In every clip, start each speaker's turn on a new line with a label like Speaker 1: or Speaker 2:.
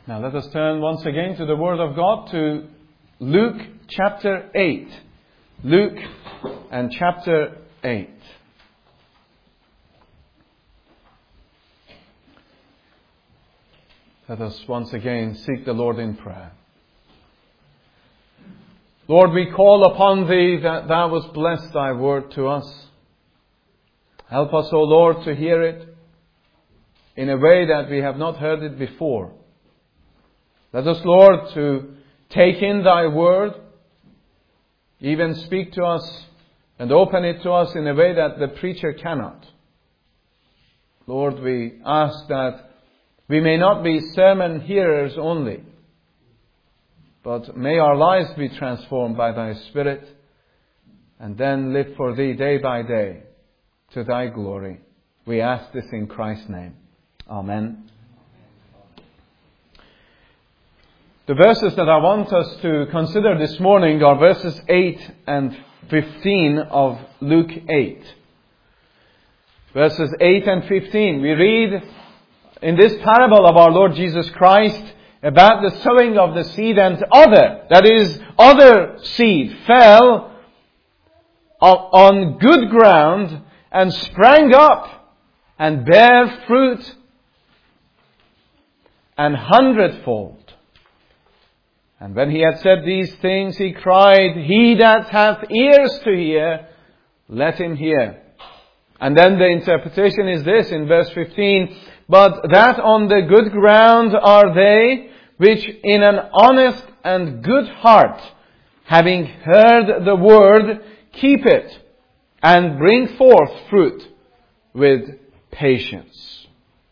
Speaker 1: Now let us turn once again to the Word of God, to Luke chapter 8. Luke and chapter 8. Let us once again seek the Lord in prayer. Lord, we call upon Thee that Thou wouldst bless Thy Word to us. Help us, O Lord, to hear it in a way that we have not heard it before. Let us, Lord, to take in Thy Word, even speak to us and open it to us in a way that the preacher cannot. Lord, we ask that we may not be sermon hearers only, but may our lives be transformed by Thy Spirit, and then live for Thee day by day to Thy glory. We ask this in Christ's name. Amen. The verses that I want us to consider this morning are verses 8 and 15 of Luke 8. Verses 8 and 15. We read in this parable of our Lord Jesus Christ about the sowing of the seed, and other seed fell on good ground and sprang up and bare fruit an hundredfold. And when he had said these things, he cried, "He that hath ears to hear, let him hear." And then the interpretation is this in verse 15, "But that on the good ground are they which in an honest and good heart, having heard the word, keep it, and bring forth fruit with patience."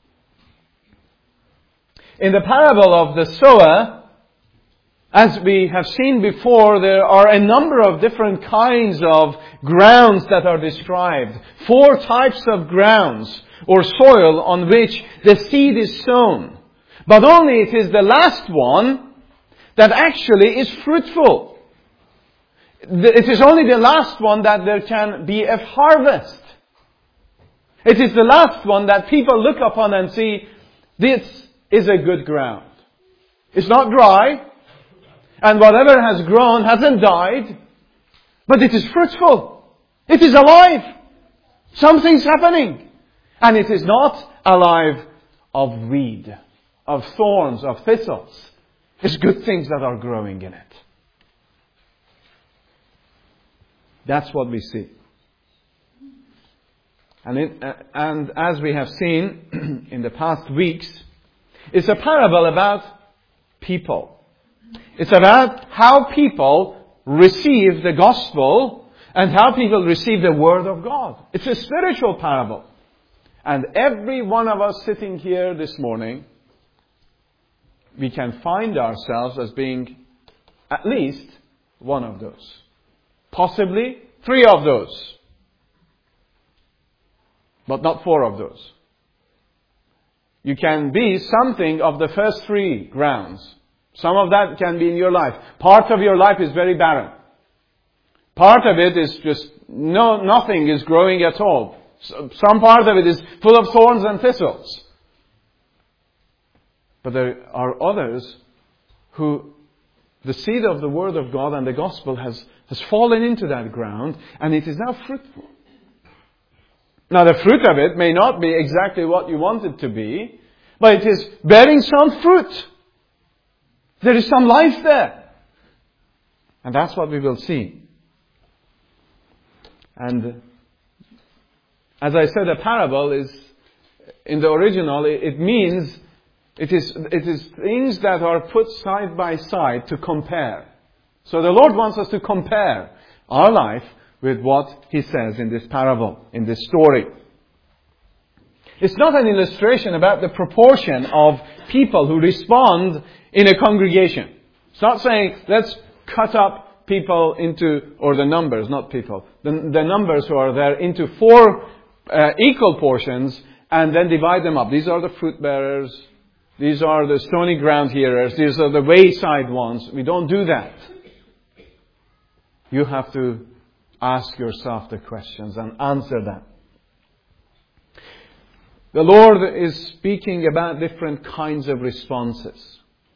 Speaker 1: In the parable of the sower, as we have seen before, there are a number of different kinds of grounds that are described. 4 types of grounds or soil on which the seed is sown. But only it is the last one that actually is fruitful. It is only the last one that there can be a harvest. It is the last one that people look upon and see, this is a good ground. It's not dry. And whatever has grown hasn't died, but it is fruitful. It is alive. Something's happening. And it is not alive of weed, of thorns, of thistles. It's good things that are growing in it. That's what we see. And as we have seen in the past weeks, it's a parable about people. It's about how people receive the gospel and how people receive the word of God. It's a spiritual parable. And every one of us sitting here this morning, we can find ourselves as being at least one of those. Possibly 3 of those. But not 4 of those. You can be something of the first 3 grounds. Some of that can be in your life. Part of your life is very barren. Part of it is just nothing is growing at all. Some part of it is full of thorns and thistles. But there are others who the seed of the Word of God and the Gospel has fallen into that ground, and it is now fruitful. Now the fruit of it may not be exactly what you want it to be, but it is bearing some fruit. There is some life there. And that's what we will see. And as I said, a parable is, in the original, it means it is things that are put side by side to compare. So the Lord wants us to compare our life with what He says in this parable, in this story. It's not an illustration about the proportion of people who respond in a congregation. It's not saying, let's cut up people into, or the numbers, not people, the numbers who are there into 4 equal portions and then divide them up. These are the fruit bearers. These are the stony ground hearers. These are the wayside ones. We don't do that. You have to ask yourself the questions and answer them. The Lord is speaking about different kinds of responses.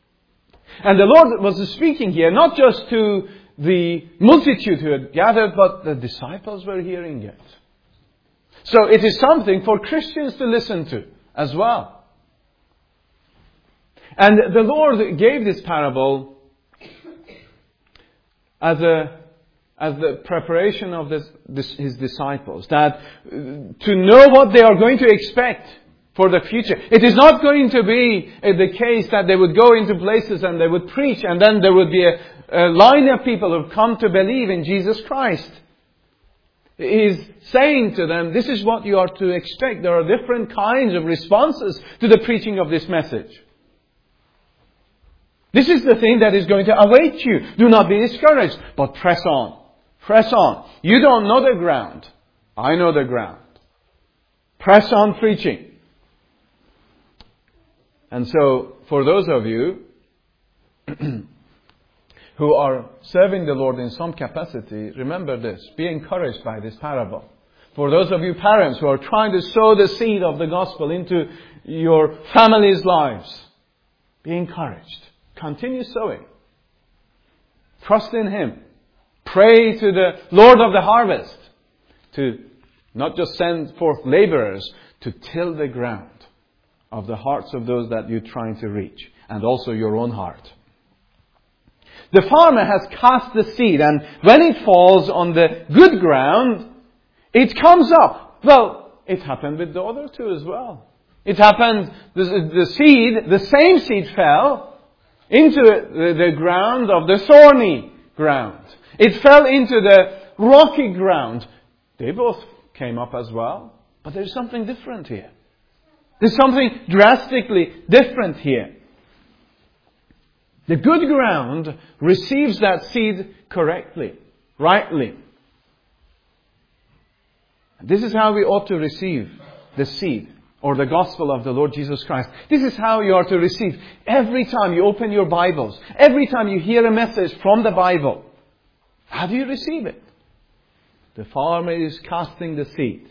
Speaker 1: And the Lord was speaking here, not just to the multitude who had gathered, but the disciples were hearing it. So it is something for Christians to listen to as well. And the Lord gave this parable as the preparation of His disciples, that to know what they are going to expect for the future. It is not going to be the case that they would go into places and they would preach and then there would be a line of people who come to believe in Jesus Christ. He is saying to them, this is what you are to expect. There are different kinds of responses to the preaching of this message. This is the thing that is going to await you. Do not be discouraged, but press on. Press on. You don't know the ground. I know the ground. Press on preaching. And so, for those of you who are serving the Lord in some capacity, remember this. Be encouraged by this parable. For those of you parents who are trying to sow the seed of the gospel into your family's lives, be encouraged. Continue sowing. Trust in Him. Pray to the Lord of the harvest to not just send forth laborers, to till the ground of the hearts of those that you're trying to reach, and also your own heart. The farmer has cast the seed, and when it falls on the good ground, it comes up. Well, it happened with the other two as well. It happened, the same seed fell into the ground of the thorny ground. It fell into the rocky ground. They both came up as well. But there's something different here. There's something drastically different here. The good ground receives that seed correctly, rightly. This is how we ought to receive the seed or the gospel of the Lord Jesus Christ. This is how you are to receive. Every time you open your Bibles, every time you hear a message from the Bible, how do you receive it? The farmer is casting the seed.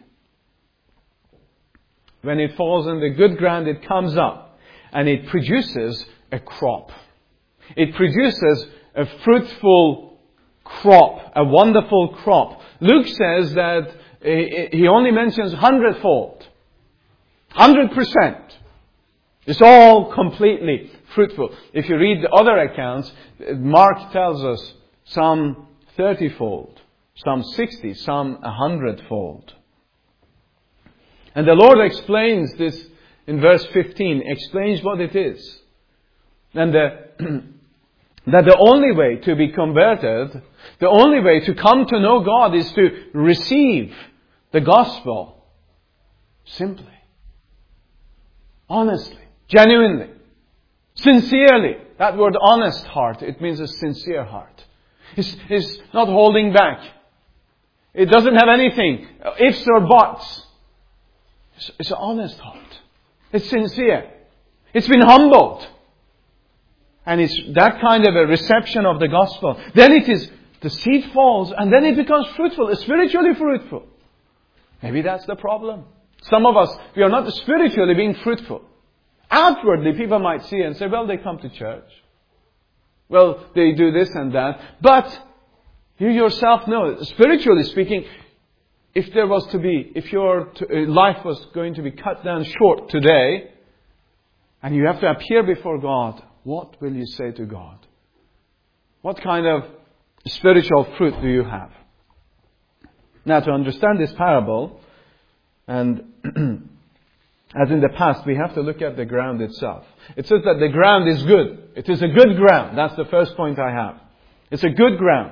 Speaker 1: When it falls in the good ground, it comes up and it produces a crop. It produces a fruitful crop, a wonderful crop. Luke says that he only mentions 100-fold. 100%. It's all completely fruitful. If you read the other accounts, Mark tells us some 30-fold, some 60, some 100-fold. And the Lord explains this in verse 15, explains what it is. And that the only way to be converted, the only way to come to know God is to receive the gospel simply, honestly, genuinely, sincerely. That word honest heart, it means a sincere heart. It's not holding back. It doesn't have anything, ifs or buts. It's an honest heart. It's sincere. It's been humbled. And it's that kind of a reception of the gospel. Then it is, the seed falls and then it becomes fruitful, spiritually fruitful. Maybe that's the problem. Some of us, we are not spiritually being fruitful. Outwardly, people might see and say, well, they come to church. Well, they do this and that. But you yourself know, spiritually speaking, if your life was going to be cut down short today, and you have to appear before God, what will you say to God? What kind of spiritual fruit do you have? Now, to understand this parable, and as in the past, we have to look at the ground itself. It says that the ground is good. It is a good ground. That's the first point I have. It's a good ground.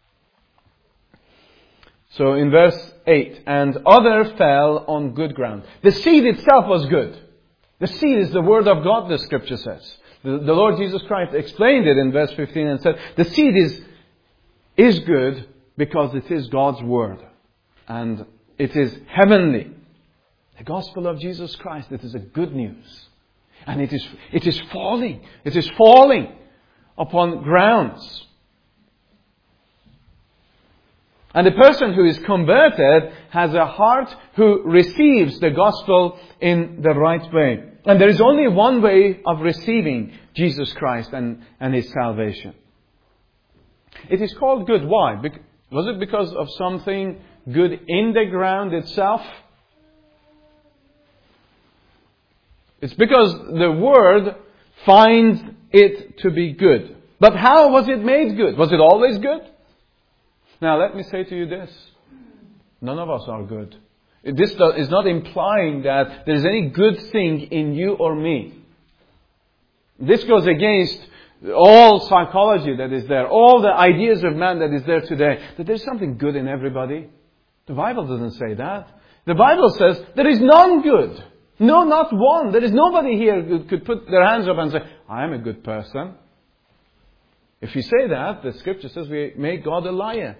Speaker 1: So in verse 8, and other fell on good ground. The seed itself was good. The seed is the word of God, the scripture says. The Lord Jesus Christ explained it in verse 15 and said, the seed is good because it is God's word. And it is heavenly. The gospel of Jesus Christ, it is a good news. And it is falling. It is falling upon grounds. And the person who is converted has a heart who receives the gospel in the right way. And there is only one way of receiving Jesus Christ and His salvation. It is called good. Why? Was it because of something good in the ground itself? It's because the Word finds it to be good. But how was it made good? Was it always good? Now let me say to you this. None of us are good. This is not implying that there is any good thing in you or me. This goes against all psychology that is there, all the ideas of man that is there today, that there is something good in everybody. The Bible doesn't say that. The Bible says there is none good. No, not one. There is nobody here who could put their hands up and say, I am a good person. If you say that, the Scripture says we make God a liar.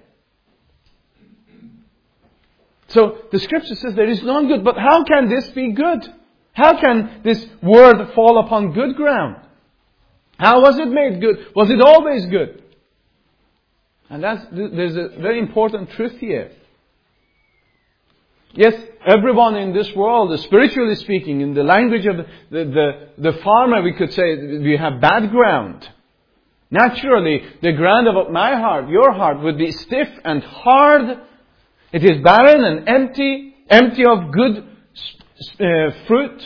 Speaker 1: So the Scripture says there is none good. But how can this be good? How can this word fall upon good ground? How was it made good? Was it always good? And there's a very important truth here. Yes, everyone in this world, spiritually speaking, in the language of the farmer, we could say we have bad ground. Naturally, the ground of my heart, your heart, would be stiff and hard. It is barren and empty of good fruit.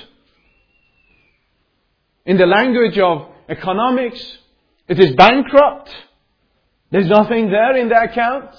Speaker 1: In the language of economics, it is bankrupt. There's nothing there in the accounts.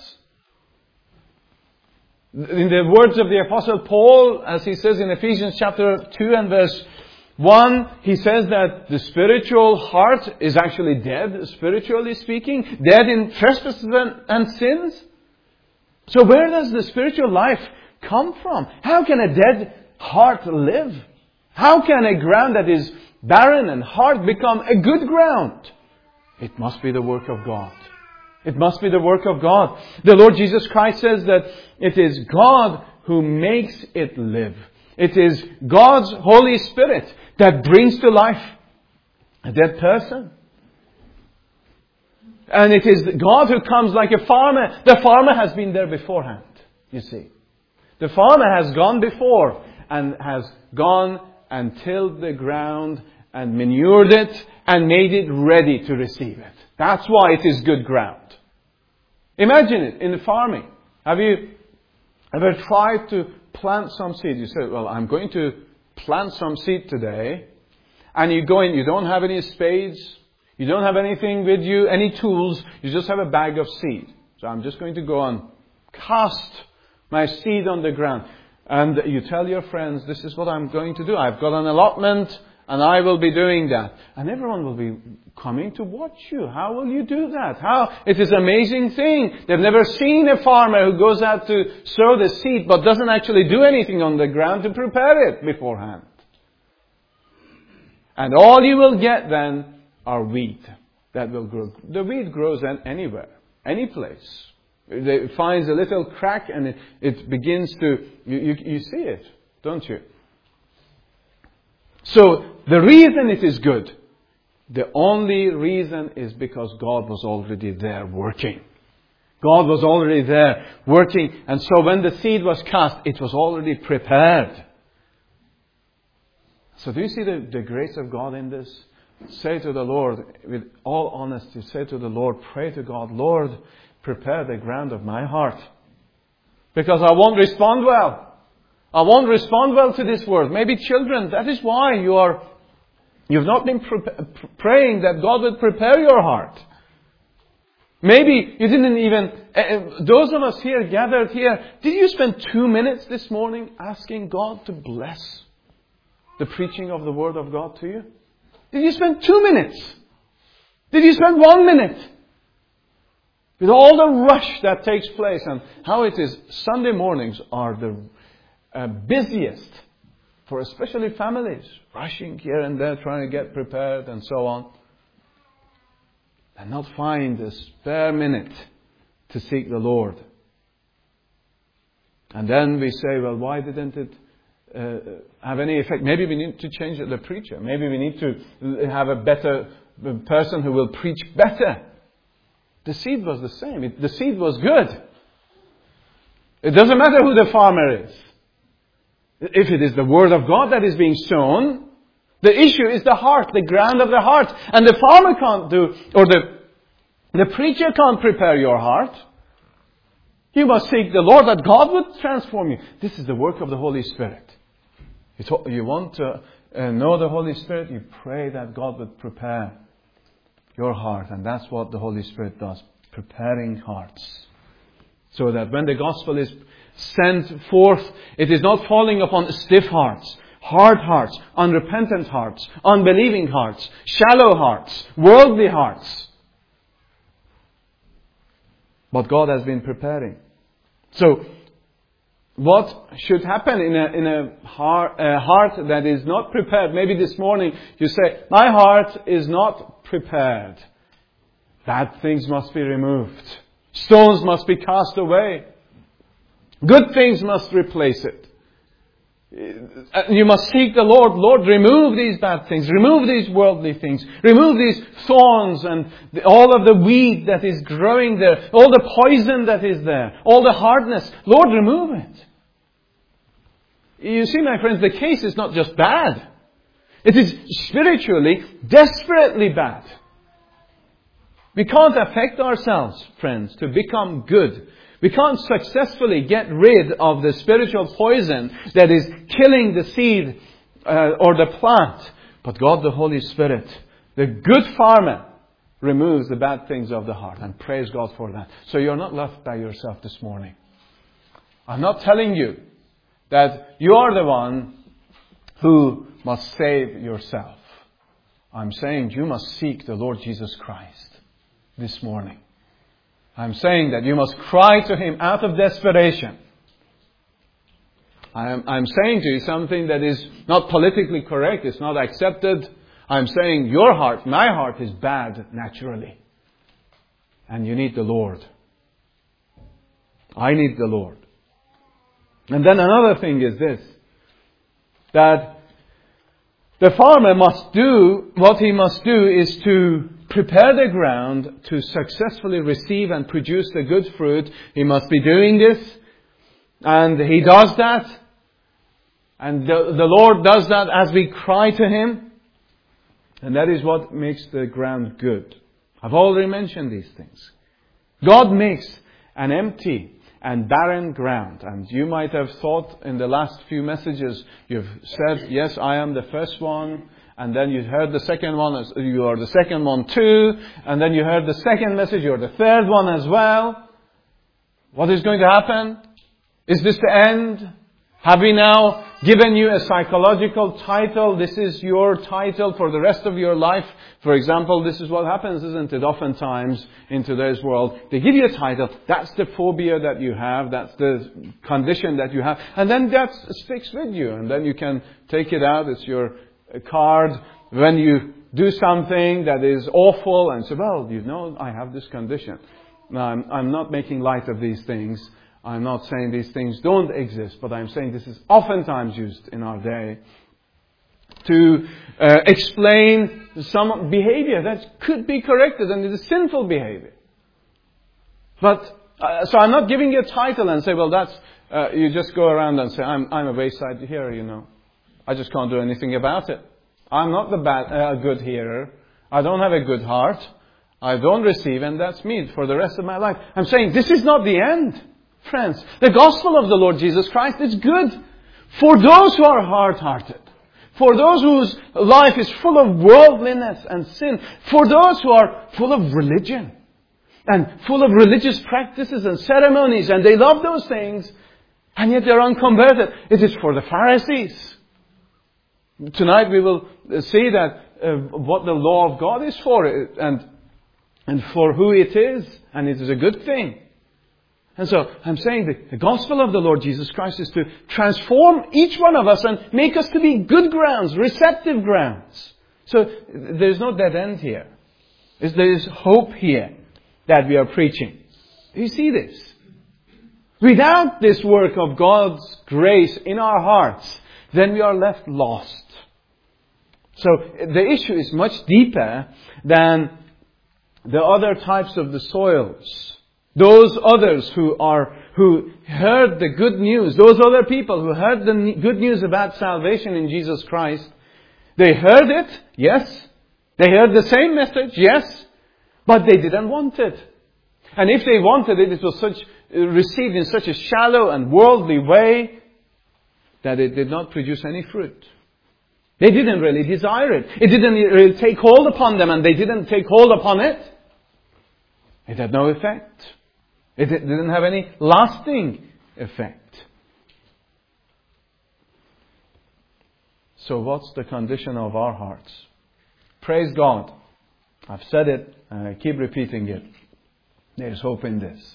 Speaker 1: In the words of the Apostle Paul, as he says in Ephesians chapter 2 and verse 1, he says that the spiritual heart is actually dead, spiritually speaking, dead in trespasses and sins. So where does the spiritual life come from? How can a dead heart live? How can a ground that is barren and hard become a good ground? It must be the work of God. It must be the work of God. The Lord Jesus Christ says that it is God who makes it live. It is God's Holy Spirit that brings to life a dead person. And it is God who comes like a farmer. The farmer has been there beforehand, you see. The farmer has gone before and has gone and tilled the ground and manured it and made it ready to receive it. That's why it is good ground. Imagine it in the farming. Have you ever tried to plant some seed? You say, well, I'm going to plant some seed today. And you go in, you don't have any spades. You don't have anything with you, any tools. You just have a bag of seed. So I'm just going to go and cast my seed on the ground. And you tell your friends, this is what I'm going to do. I've got an allotment and I will be doing that. And everyone will be coming to watch you. How will you do that? It is an amazing thing. They've never seen a farmer who goes out to sow the seed but doesn't actually do anything on the ground to prepare it beforehand. And all you will get then are wheat that will grow. The wheat grows anywhere, any place. It finds a little crack and it begins to, you see it, don't you? So the reason it is good, the only reason is because God was already there working. God was already there working. And so when the seed was cast, it was already prepared. So do you see the grace of God in this? Say to the Lord, with all honesty, say to the Lord, pray to God, Lord, prepare the ground of my heart. Because I won't respond well. I won't respond well to this word. Maybe children, that is why you've not been praying that God would prepare your heart. Maybe you didn't even, those of us here gathered here, did you spend 2 minutes this morning asking God to bless the preaching of the Word of God to you? Did you spend 2 minutes? Did you spend 1 minute? With all the rush that takes place and how it is, Sunday mornings are the busiest for especially families, rushing here and there, trying to get prepared and so on. And not find a spare minute to seek the Lord. And then we say, well, why didn't it have any effect? Maybe we need to change the preacher. Maybe we need to have a better person who will preach better. The seed was the same. The seed was good. It doesn't matter who the farmer is. If it is the Word of God that is being sown, the issue is the heart, the ground of the heart. And the farmer can't do, or the preacher can't prepare your heart. You must seek the Lord that God would transform you. This is the work of the Holy Spirit. You want to know the Holy Spirit, you pray that God would prepare your heart. And that's what the Holy Spirit does, preparing hearts. So that when the gospel is sent forth, it is not falling upon stiff hearts, hard hearts, unrepentant hearts, unbelieving hearts, shallow hearts, worldly hearts. But God has been preparing. So, what should happen in a heart that is not prepared? Maybe this morning you say, my heart is not prepared. Bad things must be removed. Stones must be cast away. Good things must replace it. You must seek the Lord. Lord, remove these bad things. Remove these worldly things. Remove these thorns and all of the weed that is growing there. All the poison that is there. All the hardness. Lord, remove it. You see, my friends, the case is not just bad. It is spiritually desperately bad. We can't affect ourselves, friends, to become good. We can't successfully get rid of the spiritual poison that is killing the seed or the plant. But God, the Holy Spirit, the good farmer, removes the bad things of the heart. And praise God for that. So you're not left by yourself this morning. I'm not telling you that you are the one who must save yourself. I'm saying you must seek the Lord Jesus Christ this morning. I'm saying that you must cry to Him out of desperation. I'm saying to you something that is not politically correct. It's not accepted. I'm saying your heart, my heart is bad naturally. And you need the Lord. I need the Lord. And then another thing is this. That the farmer must do, what he must do is to prepare the ground to successfully receive and produce the good fruit. He must be doing this. And he does that. And the Lord does that as we cry to Him. And that is what makes the ground good. I've already mentioned these things. God makes an empty and barren ground. And you might have thought in the last few messages, you've said, yes, I am the first one. And then you heard the second one, you are the second one too. And then you heard the second message, you're the third one as well. What is going to happen? Is this the end? Have we now given you a psychological title? This is your title for the rest of your life. For example, this is what happens, isn't it? Oftentimes in today's world, they give you a title. That's the phobia that you have. That's the condition that you have. And then that sticks with you. And then you can take it out. It's your card when you do something that is awful and say, well, you know, I have this condition. Now, I'm not making light of these things. I'm not saying these things don't exist, but I'm saying this is oftentimes used in our day to explain some behavior that could be corrected, and it is sinful behavior. But, so I'm not giving you a title and say, well, that's, you just go around and say, I'm a wayside hearer, you know. I just can't do anything about it. I'm not a good hearer. I don't have a good heart. I don't receive, and that's me for the rest of my life. I'm saying this is not the end, friends. The gospel of the Lord Jesus Christ is good for those who are hard-hearted, for those whose life is full of worldliness and sin, for those who are full of religion and full of religious practices and ceremonies, and they love those things, and yet they're unconverted. It is for the Pharisees. Tonight we will see that what the law of God is for, and for who it is, and it is a good thing. And so I'm saying that the gospel of the Lord Jesus Christ is to transform each one of us and make us to be good grounds, receptive grounds. So there's no dead end here. There is hope here that we are preaching. Do you see this? Without this work of God's grace in our hearts, then we are left lost. So the issue is much deeper than the other types of the soils. Those others who who heard the good news, those other people who heard the good news about salvation in Jesus Christ, they heard it, yes. They heard the same message, yes. But they didn't want it. And if they wanted it, it was received in such a shallow and worldly way that it did not produce any fruit. They didn't really desire it. It didn't really take hold upon them, and they didn't take hold upon it. It had no effect. It didn't have any lasting effect. So what's the condition of our hearts? Praise God. I've said it, and I keep repeating it. There's hope in this.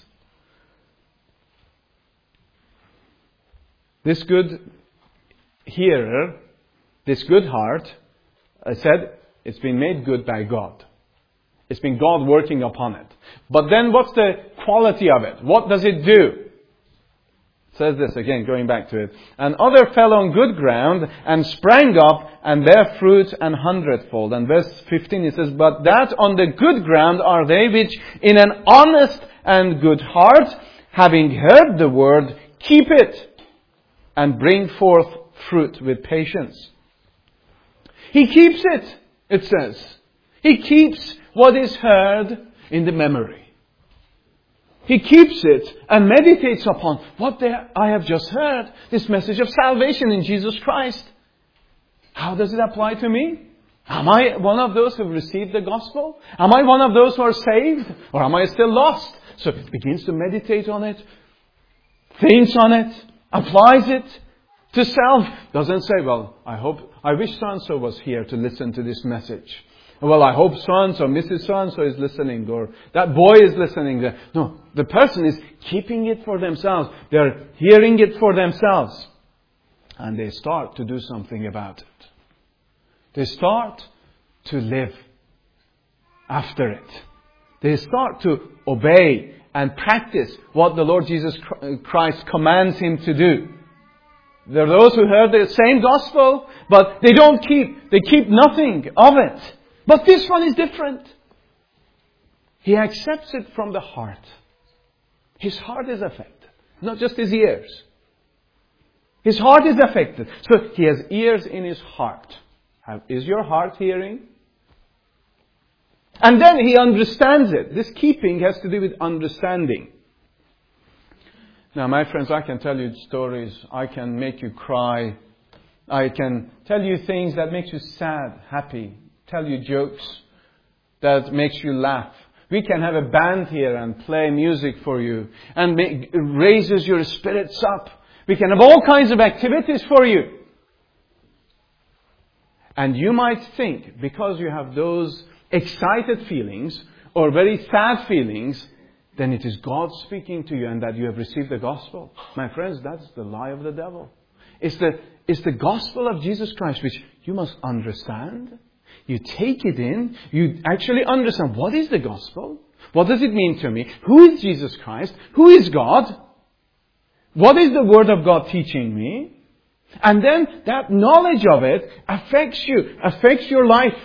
Speaker 1: This good hearer, this good heart, I said, it's been made good by God. It's been God working upon it. But then what's the quality of it? What does it do? It says this again, going back to it. And other fell on good ground and sprang up and bare fruit an hundredfold. And verse 15 it says, but that on the good ground are they which in an honest and good heart, having heard the word, keep it and bring forth fruit with patience. He keeps it, it says. He keeps what is heard in the memory. He keeps it and meditates upon what I have just heard. This message of salvation in Jesus Christ. How does it apply to me? Am I one of those who have received the gospel? Am I one of those who are saved? Or am I still lost? So it begins to meditate on it, thinks on it, applies it to self. Doesn't say, well, I wish so-and-so was here to listen to this message. Well, I hope so-and-so, Mrs. so-and-so is listening, or that boy is listening. No, the person is keeping it for themselves. They're hearing it for themselves. And they start to do something about it. They start to live after it. They start to obey and practice what the Lord Jesus Christ commands him to do. There are those who heard the same gospel, but they keep nothing of it. But this one is different. He accepts it from the heart. His heart is affected, not just his ears. His heart is affected. So he has ears in his heart. Is your heart hearing? And then he understands it. This keeping has to do with understanding. Now, my friends, I can tell you stories. I can make you cry. I can tell you things that make you sad, happy. Tell you jokes that makes you laugh. We can have a band here and play music for you and raises your spirits up. We can have all kinds of activities for you. And you might think, because you have those excited feelings or very sad feelings, then it is God speaking to you and that you have received the gospel. My friends, that's the lie of the devil. It's the gospel of Jesus Christ which you must understand. You take it in. You actually understand, what is the gospel? What does it mean to me? Who is Jesus Christ? Who is God? What is the Word of God teaching me? And then that knowledge of it affects you, affects your life,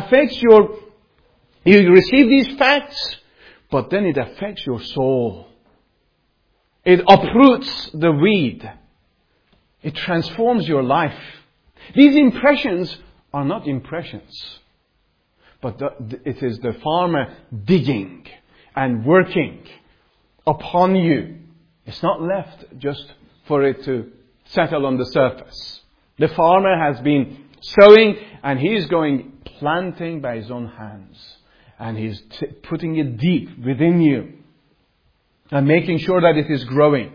Speaker 1: you receive these facts, but then it affects your soul. It uproots the weed. It transforms your life. These impressions are not impressions, but it is the farmer digging and working upon you. It's not left just for it to settle on the surface. The farmer has been sowing and he's going planting by his own hands. And he's putting it deep within you and making sure that it is growing.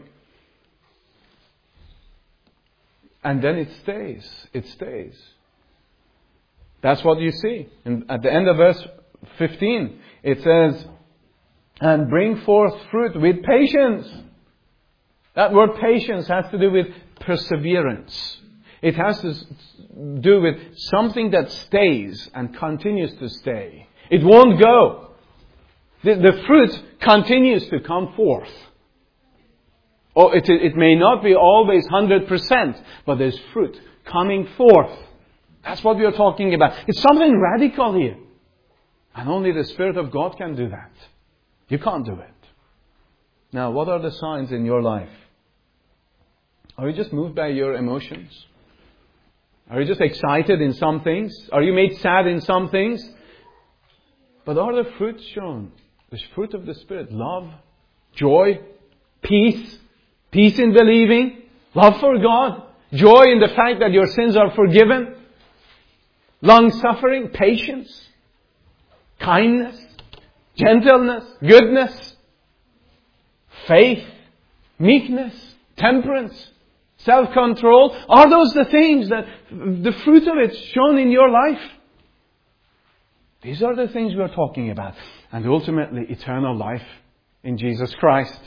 Speaker 1: And then it stays. It stays. That's what you see. And at the end of verse 15, it says, and bring forth fruit with patience. That word patience has to do with perseverance. It has to do with something that stays and continues to stay. It won't go. The fruit continues to come forth. Oh, it may not be always 100%, but there's fruit coming forth. That's what we are talking about. It's something radical here. And only the Spirit of God can do that. You can't do it. Now, what are the signs in your life? Are you just moved by your emotions? Are you just excited in some things? Are you made sad in some things? But are the fruits shown? The fruit of the Spirit: love, joy, peace, peace in believing, love for God, joy in the fact that your sins are forgiven, long-suffering, patience, kindness, gentleness, goodness, faith, meekness, temperance, self-control. Are those the things that the fruit of it shown in your life? These are the things we are talking about. And ultimately, eternal life in Jesus Christ.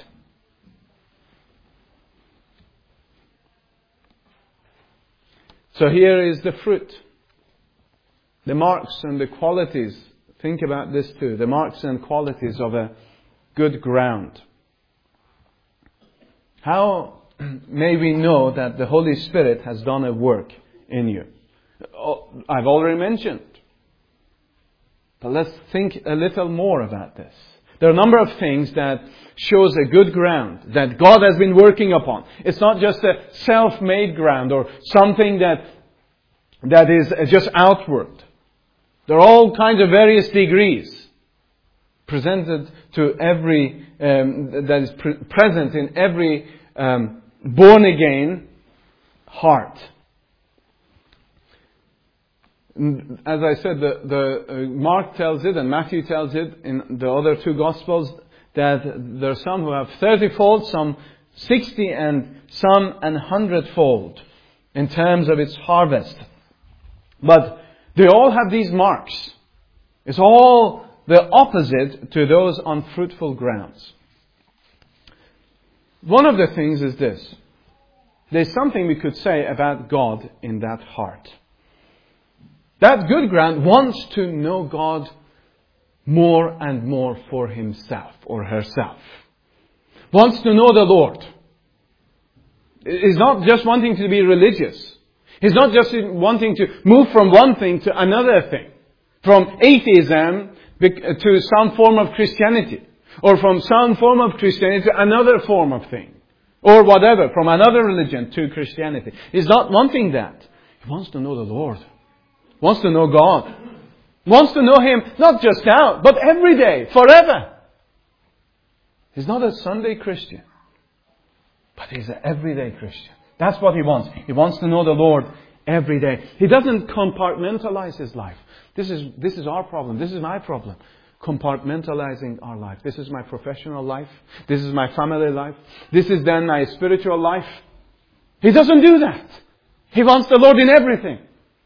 Speaker 1: So here is the fruit. The marks and the qualities. Think about this too. The marks and qualities of a good ground. How may we know that the Holy Spirit has done a work in you? I've already mentioned. But let's think a little more about this. There are a number of things that shows a good ground that God has been working upon. It's not just a self-made ground or something that is just outward. There are all kinds of various degrees presented to every that is present in every born again heart. As I said, the Mark tells it and Matthew tells it in the other two Gospels that there are some who have 30-fold, some 60, and some 100-fold in terms of its harvest. But they all have these marks. It's all the opposite to those unfruitful grounds. One of the things is this. There's something we could say about God in that heart. That good ground wants to know God more and more for himself or herself. Wants to know the Lord. Is not just wanting to be religious. He's not just wanting to move from one thing to another thing. From atheism to some form of Christianity. Or from some form of Christianity to another form of thing. Or whatever, from another religion to Christianity. He's not wanting that. He wants to know the Lord. Wants to know God. Wants to know Him not just now, but every day, forever. He's not a Sunday Christian. But he's an everyday Christian. That's what he wants. He wants to know the Lord every day. He doesn't compartmentalize his life. This is our problem. This is my problem. Compartmentalizing our life. This is my professional life. This is my family life. This is then my spiritual life. He doesn't do that. He wants the Lord in everything.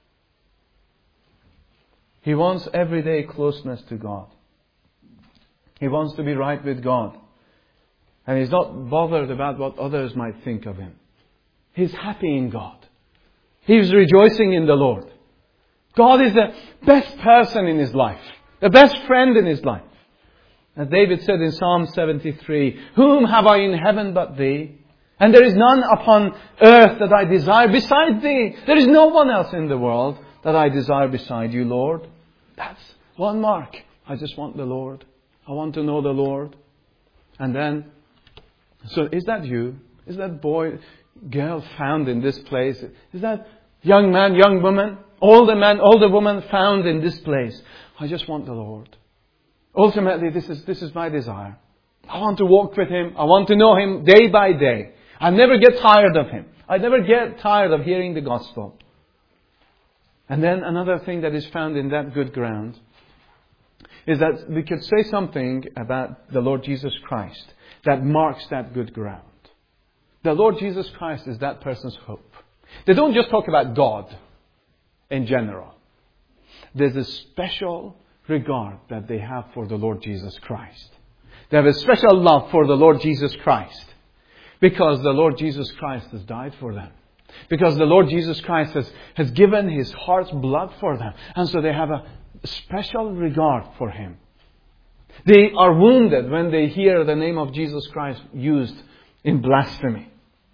Speaker 1: He wants everyday closeness to God. He wants to be right with God. And he's not bothered about what others might think of him. He's happy in God. He's rejoicing in the Lord. God is the best person in his life. The best friend in his life. As David said in Psalm 73, "Whom have I in heaven but thee? And there is none upon earth that I desire beside thee." There is no one else in the world that I desire beside you, Lord. That's one mark. I just want the Lord. I want to know the Lord. And then, so is that you? Is that boy, girl found in this place? Is that young man, young woman, older man, older woman found in this place? I just want the Lord. Ultimately, this is my desire. I want to walk with Him. I want to know Him day by day. I never get tired of Him. I never get tired of hearing the gospel. And then another thing that is found in that good ground is that we could say something about the Lord Jesus Christ that marks that good ground. The Lord Jesus Christ is that person's hope. They don't just talk about God in general. There's a special regard that they have for the Lord Jesus Christ. They have a special love for the Lord Jesus Christ because the Lord Jesus Christ has died for them. Because the Lord Jesus Christ has given His heart's blood for them. And so they have a special regard for Him. They are wounded when they hear the name of Jesus Christ used in blasphemy.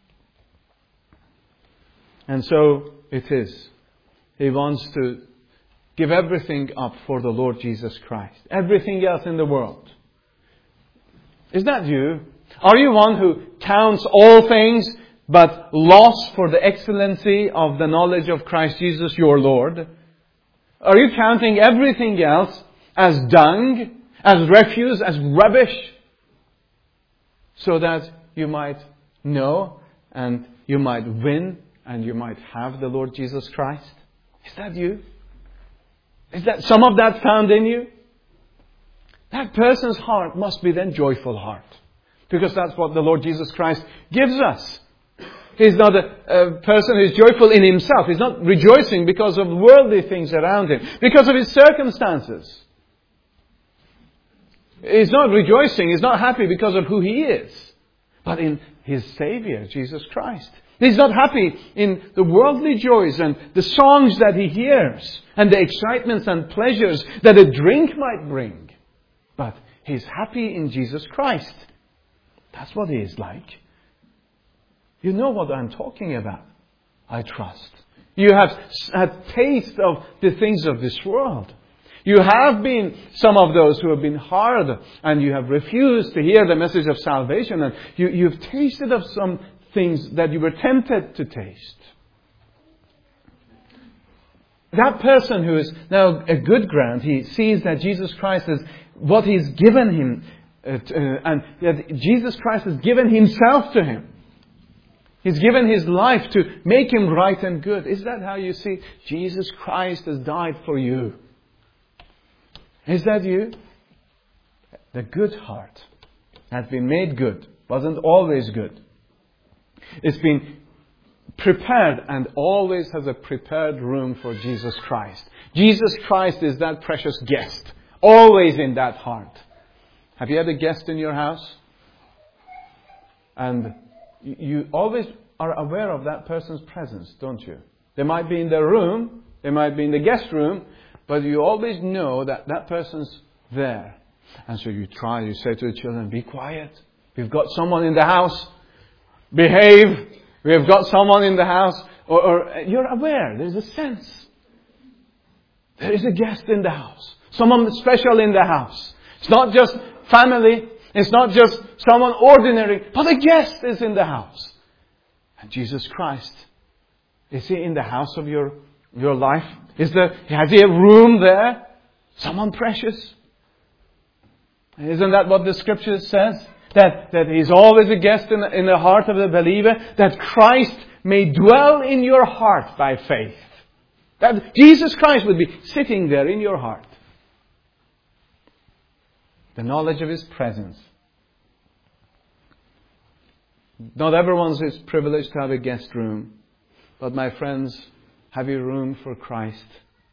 Speaker 1: And so it is. He wants to give everything up for the Lord Jesus Christ. Everything else in the world. Is that you? Are you one who counts all things but lost for the excellency of the knowledge of Christ Jesus your Lord? Are you counting everything else as dung, as refuse, as rubbish, so that you might know and you might win and you might have the Lord Jesus Christ? Is that you? Is that some of that found in you? That person's heart must be then joyful heart. Because that's what the Lord Jesus Christ gives us. He's not a person who is joyful in himself. He's not rejoicing because of worldly things around him. Because of his circumstances. He's not rejoicing. He's not happy because of who he is. But in his Savior, Jesus Christ. He's not happy in the worldly joys and the songs that he hears. And the excitements and pleasures that a drink might bring. But he's happy in Jesus Christ. That's what he is like. You know what I'm talking about, I trust. You have had taste of the things of this world. You have been some of those who have been hard and you have refused to hear the message of salvation, and you've tasted of some things that you were tempted to taste. That person who is now a good ground, he sees that Jesus Christ is what he's given him, and that Jesus Christ has given himself to him. He's given his life to make him right and good. Is that how you see? Jesus Christ has died for you. Is that you? The good heart has been made good. Wasn't always good. It's been prepared and always has a prepared room for Jesus Christ. Jesus Christ is that precious guest. Always in that heart. Have you had a guest in your house? And you always are aware of that person's presence, don't you? They might be in their room, they might be in the guest room, but you always know that that person's there. And so you say to the children, be quiet. We've got someone in the house. Behave. We've got someone in the house. Or you're aware, there's a sense. There is a guest in the house. Someone special in the house. It's not just family. It's not just someone ordinary, but a guest is in the house. And Jesus Christ, is he in the house of your life? Has he a room there? Someone precious? Isn't that what the Scripture says? That he's always a guest in the heart of the believer. That Christ may dwell in your heart by faith. That Jesus Christ would be sitting there in your heart. The knowledge of his presence. Not everyone is privileged to have a guest room. But my friends, have you room for Christ?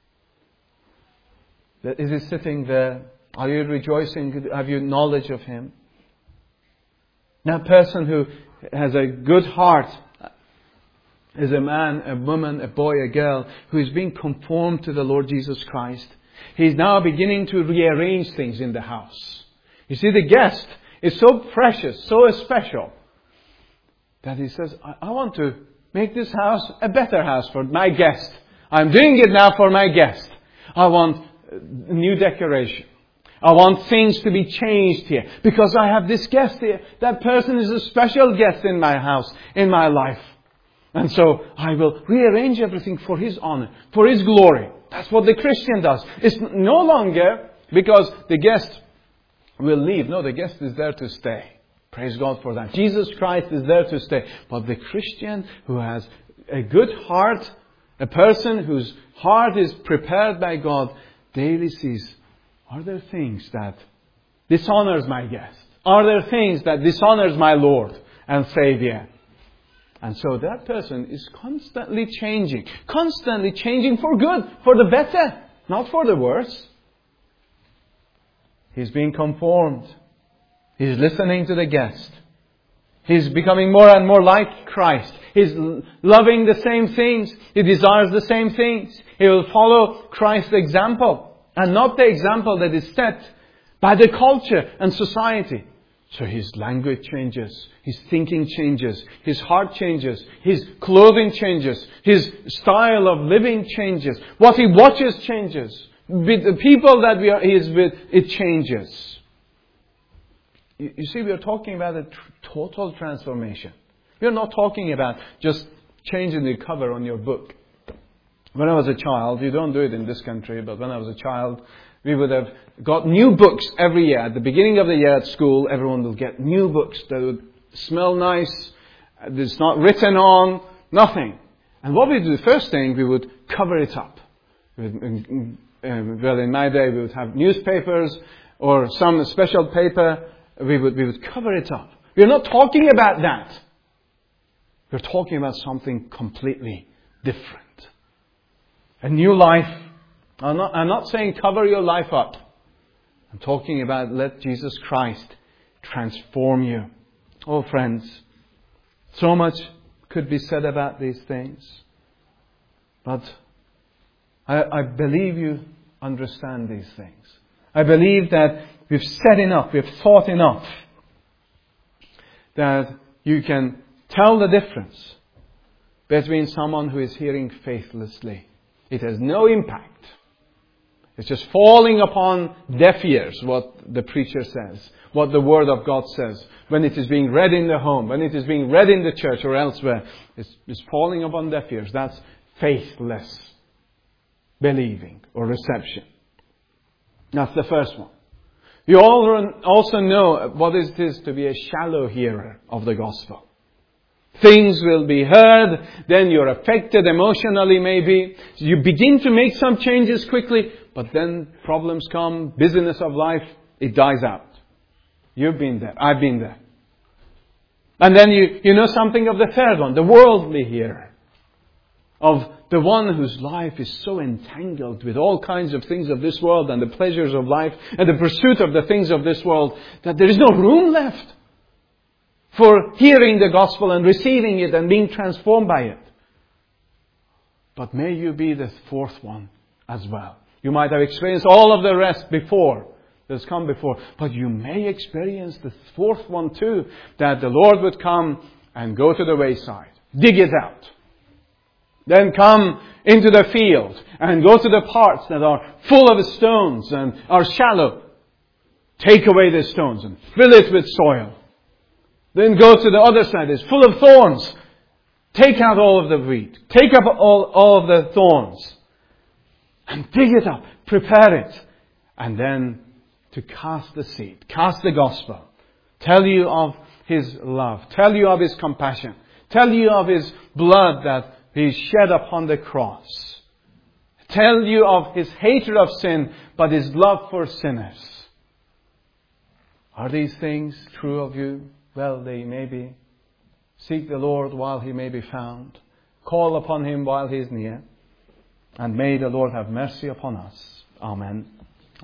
Speaker 1: Is he sitting there? Are you rejoicing? Have you knowledge of him? That person who has a good heart is a man, a woman, a boy, a girl who is being conformed to the Lord Jesus Christ. He's now beginning to rearrange things in the house. You see, the guest is so precious, so special, that he says, I want to make this house a better house for my guest. I'm doing it now for my guest. I want new decoration. I want things to be changed here. Because I have this guest here. That person is a special guest in my house, in my life. And so I will rearrange everything for his honor, for his glory. That's what the Christian does. It's no longer because the guest will leave. No, the guest is there to stay. Praise God for that. Jesus Christ is there to stay. But the Christian who has a good heart, a person whose heart is prepared by God, daily sees, are there things that dishonors my guest? Are there things that dishonors my Lord and Savior? And so that person is constantly changing for good, for the better, not for the worse. He's being conformed. He's listening to the guest. He's becoming more and more like Christ. He's loving the same things. He desires the same things. He will follow Christ's example, and not the example that is set by the culture and society. So his language changes, his thinking changes, his heart changes, his clothing changes, his style of living changes, what he watches changes, with the people that he is with, it changes. You see, we are talking about a total transformation. We are not talking about just changing the cover on your book. When I was a child, you don't do it in this country, but when I was a child, we would have got new books every year. At the beginning of the year at school, everyone will get new books that would smell nice. It's not written on, nothing. And what we do, the first thing, we would cover it up. Well, in my day, we would have newspapers or some special paper. We would cover it up. We're not talking about that. We're talking about something completely different. A new life. I'm not saying cover your life up. I'm talking about let Jesus Christ transform you. Oh, friends, so much could be said about these things. But I believe you understand these things. I believe that we've said enough, we've thought enough, that you can tell the difference between someone who is hearing faithlessly. It has no impact. It's just falling upon deaf ears, what the preacher says, what the Word of God says. When it is being read in the home, when it is being read in the church or elsewhere, it's falling upon deaf ears. That's faithless believing or reception. That's the first one. You all also know what it is to be a shallow hearer of the gospel. Things will be heard, then you're affected emotionally maybe. You begin to make some changes quickly, but then problems come, busyness of life, it dies out. You've been there, I've been there. And then you know something of the third one, the worldly hearer. Of the one whose life is so entangled with all kinds of things of this world and the pleasures of life and the pursuit of the things of this world, that there is no room left for hearing the gospel and receiving it and being transformed by it. But may you be the fourth one as well. You might have experienced all of the rest before, that's come before, but you may experience the fourth one too, that the Lord would come and go to the wayside, dig it out. Then come into the field and go to the parts that are full of stones and are shallow. Take away the stones and fill it with soil. Then go to the other side. It's full of thorns. Take out all of the wheat. Take up all of the thorns. And dig it up. Prepare it. And then to cast the seed. Cast the gospel. Tell you of His love. Tell you of His compassion. Tell you of His blood that He shed upon the cross. Tell you of His hatred of sin, but His love for sinners. Are these things true of you? Well, they may be. Seek the Lord while He may be found. Call upon Him while He is near. And may the Lord have mercy upon us. Amen.